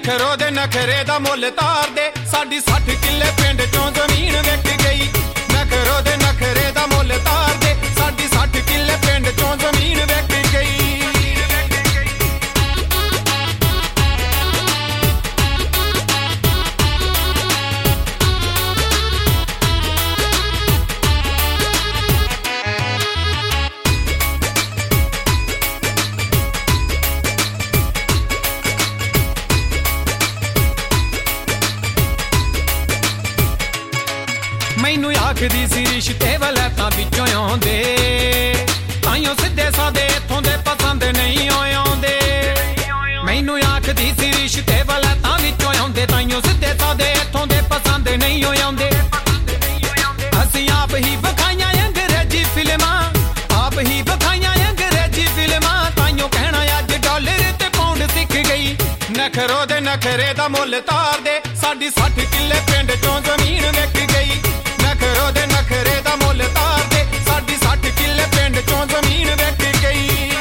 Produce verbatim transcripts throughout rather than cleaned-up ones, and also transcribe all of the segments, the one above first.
नखरो दे नखरे दा मुल तार दे साडी सठ किले पिंड चों जमीन विक गई। नखरो दे नखरे दा मुल तार दे साडी सठ किले पिंड चों जमीन विक गई। मैनू आखदी सी रिश्ते वलैतां विचों आउंदे ताइयों सिद्धे सादे इत्थों दे पसंद नहीं आउंदे। मैनू आखदी सी रिश्ते वलैतां विचों आउंदे ताइयों सिद्धे सादे इत्थों दे पसंद नहीं आउंदे। असीं आप ही विखाइयां अंग्रेजी फिल्मां आप ही विखाइयां अंग्रेजी फिल्मां ताइयों कहना अज डॉलर ते पाउंड सिख गई। नखरो दे नखरे दा मुल तार दे साडी सठ किले पिंड चों जमीन विक गई। नखरो दे नखरे दा मुल तार दे साडी सठ किले पिंड चों जमीन विक गई।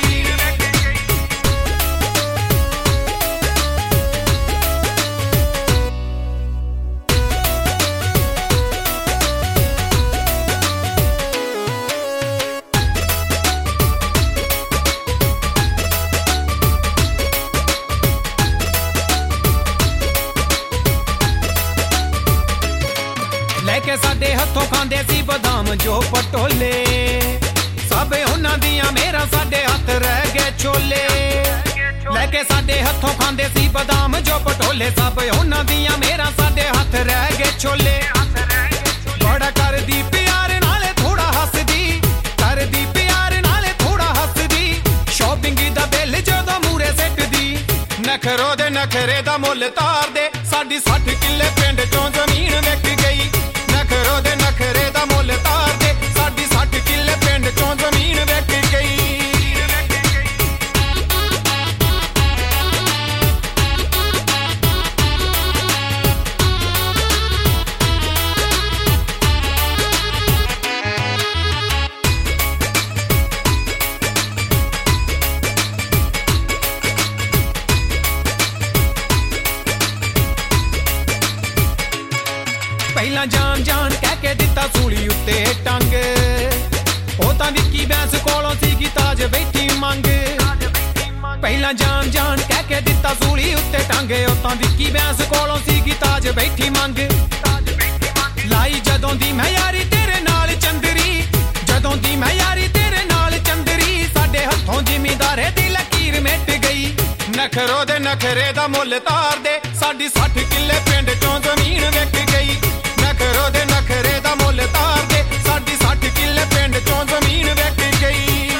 लैके साडे हथों खांदे सी बदाम जो पटोले सब उन्हां दियां मेरा साडे हथ रह गए छोले। लैके साडे हथों खांदे सी बदाम जो पटोले सब उन्हां दियां मेरा साडे हथ रह गए छोले। बड़ा करदी प्यार नाले थोड़ा हसदी करदी प्यार नाले थोड़ा हसदी शॉपिंग दा बिल जदों मूरे सिटदी। नखरो दे नखरे दा मुल तार दे साडी सठ किले पिंड चों जमीन विक गई। नखरो दे नखरे दा मुल तार दे साडी सठ किले पिंड चों जमीन विक गई। पहला जान जान कह के दिता सूली उत्ते टंग ओ तां विक्की बैंस कोलों सीगी ताज बैठी मंग। पहला जान जान कह के दिता सूली उत्ते टंग ओ तां विक्की बैंस कोलों सीगी ताज बैठी मंग। लाई जदों दी मैं यारी तेरे नाल चंदरी जदों दी मैं यारी तेरे नाल चंदरी साडे हथों जिमीदारे दी लकीर मिट गई। नखरो दे नखरे दा मुल तार दे साडी सठ किले पिंड चों जमीन विक गई। नखरो दे नखरे दा मुल तार दे साडी सठ किले पिंड चों जमीन विक गई।